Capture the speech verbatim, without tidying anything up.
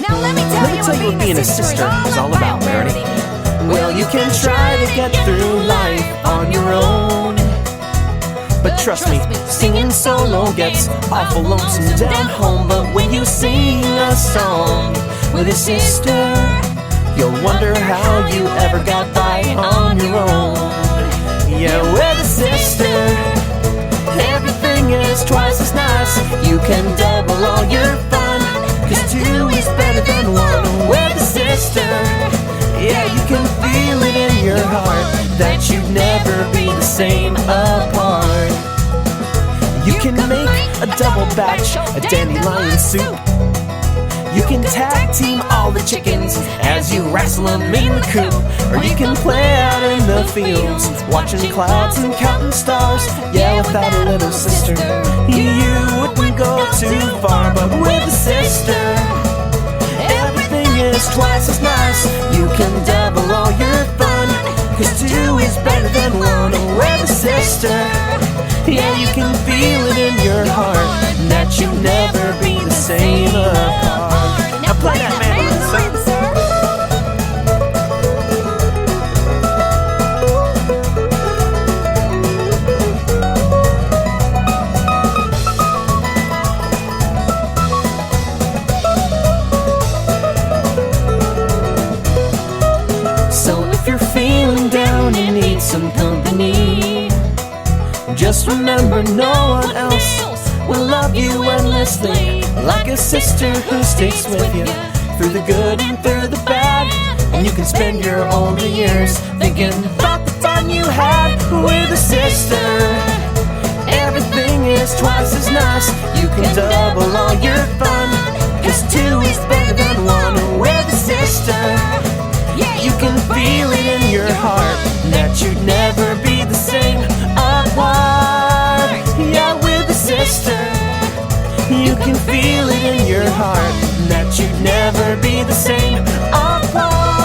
Now let me tell, Let me you, tell you what being a sister is all about, Meredith. Well, you can try to get through life on your own, But trust me, singing solo gets awful lonesome down home. But when you sing a song with a sister, you'll wonder how you ever got by on your own. Yeah, with a sister, everything is twice as nice. You can double all your fun, 'cause two is better than one. With a sister, yeah, you can feel it in your heart that you'd never be the same apart. You can make a double batch, a dandelion soup. You can tag team all the chickens as you wrestle them in the coop. Or you can play out in the fields, watching clouds and counting stars. Yeah, without a little sister, you wouldn't go too far. But with a sister, everything is twice as nice. You can double all your fun, 'cause two is better than one. With a sister, yeah, you can feel it in your heart that you'll never be the same apart. Now play that mandolin, sir. So if you're feeling down and need some company, just remember no one else will love you endlessly like a sister who sticks with you through the good and through the bad. And you can spend your older years thinking about the fun you had with a sister. Everything is twice as nice. You can double all your fun, 'cause two is better than one. With a sister, you can feel it in your heart that you'd never be the same apart. Yeah, with a sister, you can feel it in your heart that you'd never be the same apart.